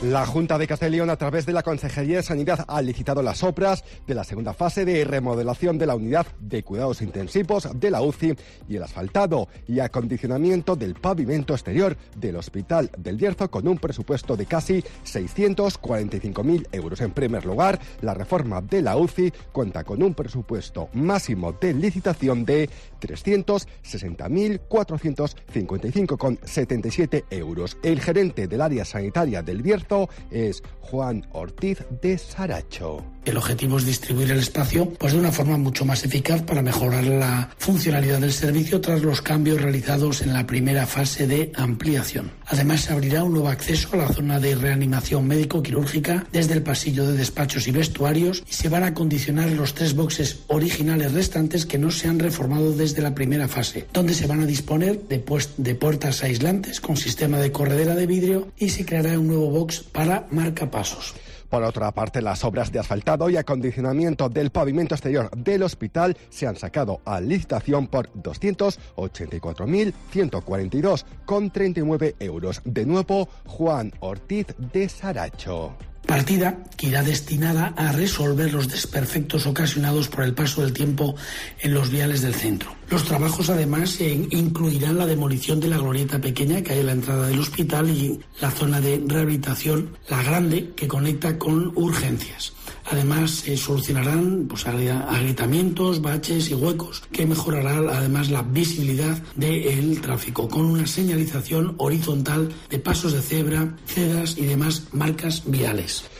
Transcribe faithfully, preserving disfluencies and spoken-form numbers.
La Junta de Castilla y León, a través de la Consejería de Sanidad, ha licitado las obras de la segunda fase de remodelación de la unidad de cuidados intensivos de la U C I y el asfaltado y acondicionamiento del pavimento exterior del Hospital del Bierzo, con un presupuesto de casi seiscientos cuarenta y cinco mil euros. En primer lugar, la reforma de la U C I cuenta con un presupuesto máximo de licitación de trescientos sesenta mil cuatrocientos cincuenta y cinco coma setenta y siete euros. El gerente del área sanitaria del Bierzo es Juan Ortiz de Saracho. El objetivo es distribuir el espacio pues de una forma mucho más eficaz para mejorar la funcionalidad del servicio tras los cambios realizados en la primera fase de ampliación. Además, se abrirá un nuevo acceso a la zona de reanimación médico-quirúrgica desde el pasillo de despachos y vestuarios, y se van a acondicionar los tres boxes originales restantes que no se han reformado desde la primera fase, donde se van a disponer de, pues, de puertas aislantes con sistema de corredera de vidrio, y se creará un nuevo box para marcapasos. Por otra parte, las obras de asfaltado y acondicionamiento del pavimento exterior del hospital se han sacado a licitación por doscientos ochenta y cuatro mil ciento cuarenta y dos coma treinta y nueve euros. De nuevo, Juan Ortiz de Saracho. Partida que irá destinada a resolver los desperfectos ocasionados por el paso del tiempo en los viales del centro. Los trabajos además eh, incluirán la demolición de la glorieta pequeña que hay en la entrada del hospital y la zona de rehabilitación, la grande, que conecta con urgencias. Además, se eh, solucionarán pues, agrietamientos, baches y huecos, que mejorará además la visibilidad del tráfico, con una señalización horizontal de pasos de cebra, cedas y demás marcas viales.